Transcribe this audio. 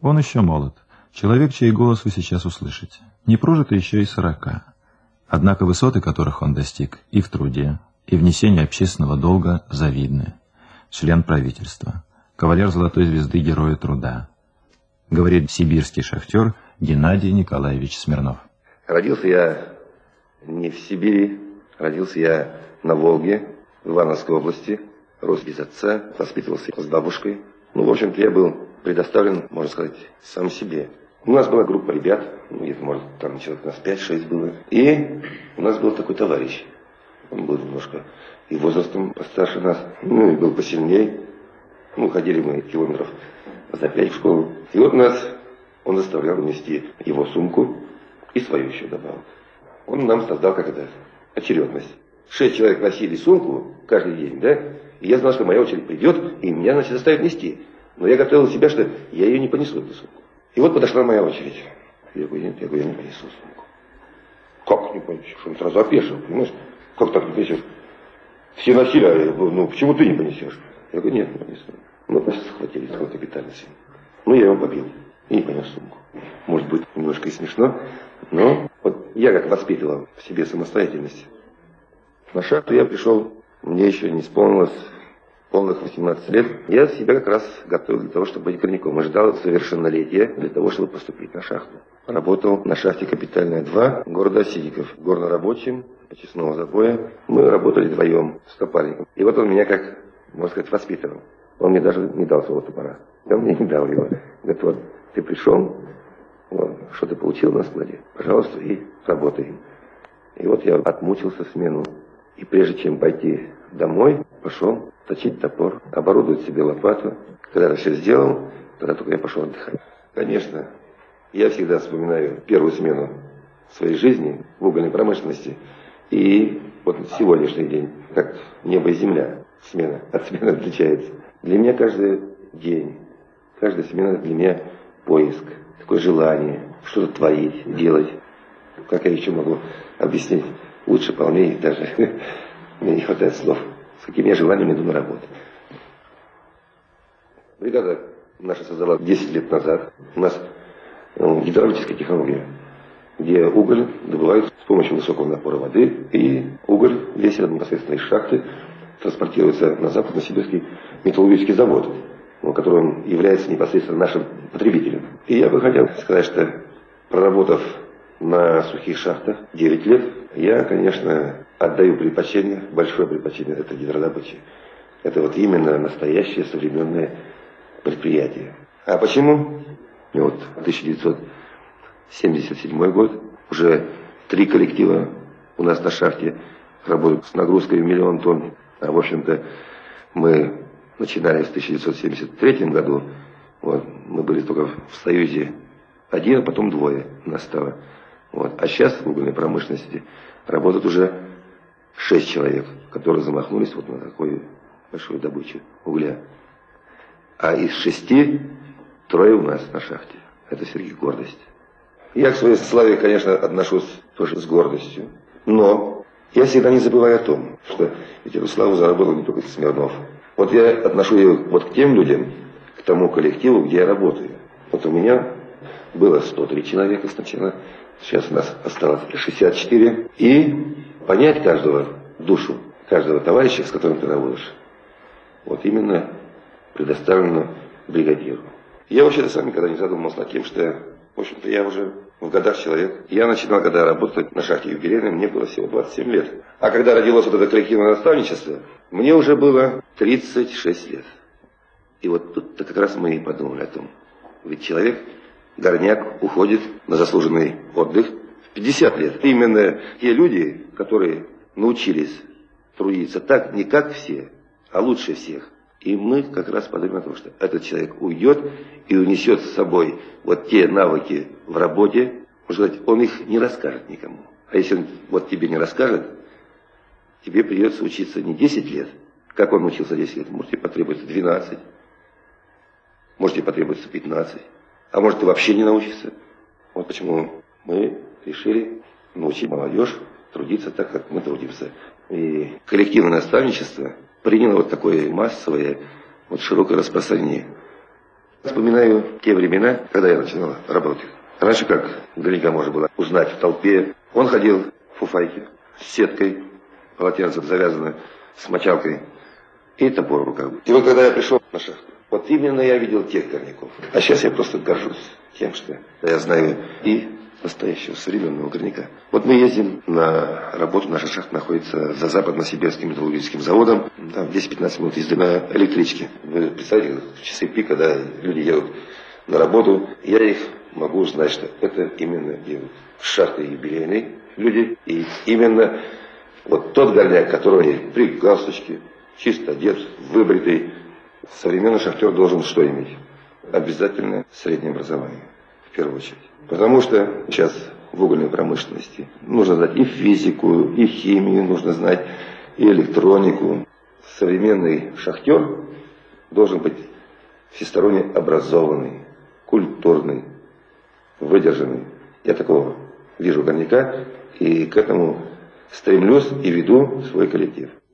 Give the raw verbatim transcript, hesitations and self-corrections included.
Он еще молод. Человек, чей голос вы сейчас услышите. Не прожито еще и сорока. Однако высоты, которых он достиг и в труде, и в несении общественного долга, завидны. Член правительства, кавалер Золотой звезды Героя труда. Говорит сибирский шахтер Геннадий Николаевич Смирнов. Родился я не в Сибири, родился я на Волге, в Ивановской области. Рос без отца, воспитывался с бабушкой. Ну, в общем-то, я был предоставлен, можно сказать, сам себе. У нас была группа ребят, ну, где-то, может, там человек у нас пять-шесть было. И у нас был такой товарищ. Он был немножко и возрастом постарше нас, ну, и был посильнее. Ну, ходили мы километров за пять в школу. И вот нас, он заставлял нести его сумку и свою еще добавил. Он нам создал, как это, очередность. Шесть человек носили сумку каждый день, да? И я знал, что моя очередь придет, и меня, значит, заставят нести. Но я готовил себя, что я ее не понесу, эту сумку. И вот подошла моя очередь. Я говорю, нет, я, говорю, я не понесу сумку. Как не понесешь? Он сразу опешил, понимаешь? Как так не понесешь? Все носили, а я говорю, ну почему ты не понесешь? Я говорю, нет, не понесу. Мы просто схватили такой капитально сильно. Ну, я его побил и не понес сумку. Может быть, немножко и смешно, но вот я как воспитывал в себе самостоятельность. На шахту я пришел, мне еще не исполнилось полных восемнадцать лет. Я себя как раз готовил для того, чтобы быть горняком. И ждал совершеннолетия для того, чтобы поступить на шахту. Работал на шахте Капитальная два города Осинников. Горнорабочим, очистного забоя. Мы работали вдвоем с топальником. И вот он меня, как, можно сказать, воспитывал. Он мне даже не дал своего топора. Он мне не дал его. Говорит, вот, ты пришел, вот, что ты получил на складе, пожалуйста, и работай. И вот я отмучился смену. И прежде чем пойти домой, пошел точить топор, оборудовать себе лопату. Когда я все сделал, тогда только я пошел отдыхать. Конечно, я всегда вспоминаю первую смену своей жизни в угольной промышленности. И вот сегодняшний день, как небо и земля, смена от смены отличается. Для меня каждый день, каждая смена для меня поиск, такое желание что-то творить, делать. Как я еще могу объяснить? Лучше, полнее даже. Мне не хватает слов. С какими я желаниями иду на работу. Бригада наша создала десять лет назад. У нас ну, гидравлическая технология, где уголь добывают с помощью высокого напора воды. И уголь весь непосредственно из шахты транспортируется на Западно-Сибирский металлургический завод, который он является непосредственно нашим потребителем. И я бы хотел сказать, что проработав на сухих шахтах девять лет, я, конечно, отдаю предпочтение, большое предпочтение это гидродобыче. Это вот именно настоящее современное предприятие. А почему? Вот тысяча девятьсот семьдесят седьмой год, уже три коллектива у нас на шахте работают с нагрузкой в миллион тонн. А в общем-то мы начинали в тысяча девятьсот семьдесят третьем году, вот, мы были только в Союзе один, а потом двое нас стало. Вот. А сейчас в угольной промышленности работают уже шесть человек, которые замахнулись вот на такую большую добычу угля. А из шести трое у нас на шахте. Это все-таки гордость. Я к своей славе, конечно, отношусь тоже с гордостью. Но я всегда не забываю о том, что ведь эту славу заработал не только Смирнов. Вот я отношу ее вот к тем людям, к тому коллективу, где я работаю. Вот у меня было сто три человека сначала. Сейчас у нас осталось шестьдесят четыре. И понять каждого душу, каждого товарища, с которым ты работаешь, вот именно предоставлено бригадиру. Я вообще-то сам никогда не задумывался над тем, что, в общем-то, я уже в годах человек. Я начинал, когда работать на шахте юбилейной, мне было всего двадцать семь лет. А когда родилось вот это коллективное наставничество, мне уже было тридцать шесть лет. И вот тут-то как раз мы и подумали о том. Ведь человек... Горняк уходит на заслуженный отдых в пятьдесят лет. Именно те люди, которые научились трудиться так, не как все, а лучше всех. И мы как раз подумали о том, что этот человек уйдет и унесет с собой вот те навыки в работе. Можно сказать, он их не расскажет никому. А если он вот тебе не расскажет, тебе придется учиться не десять лет, как он учился десять лет. Может, тебе потребуется двенадцать, может, тебе потребуется пятнадцать. А может, и вообще не научишься. Вот почему мы решили научить молодежь трудиться так, как мы трудимся. И коллективное наставничество приняло вот такое массовое, вот широкое распространение. Вспоминаю те времена, когда я начинал работать. Раньше как горняка можно было узнать в толпе. Он ходил в фуфайке с сеткой, полотенце завязано с мочалкой и топор в руках. И вот когда я пришел на шахту, вот именно я видел тех горняков. А сейчас я просто горжусь тем, что я знаю и настоящего современного горняка. Вот мы ездим на работу, наша шахта находится за западно-сибирским металлургическим заводом, там десять-пятнадцать минут езды на электричке. Вы представляете, в часы пик, когда люди едут на работу, я их могу узнать, что это именно едут в шахты юбилейные люди, и именно вот тот горняк, который при галстучке, чисто одет, выбритый. Современный шахтер должен что иметь? Обязательно среднее образование, в первую очередь. Потому что сейчас в угольной промышленности нужно знать и физику, и химию, нужно знать и электронику. Современный шахтер должен быть всесторонне образованный, культурный, выдержанный. Я такого вижу горняка и к этому стремлюсь и веду свой коллектив.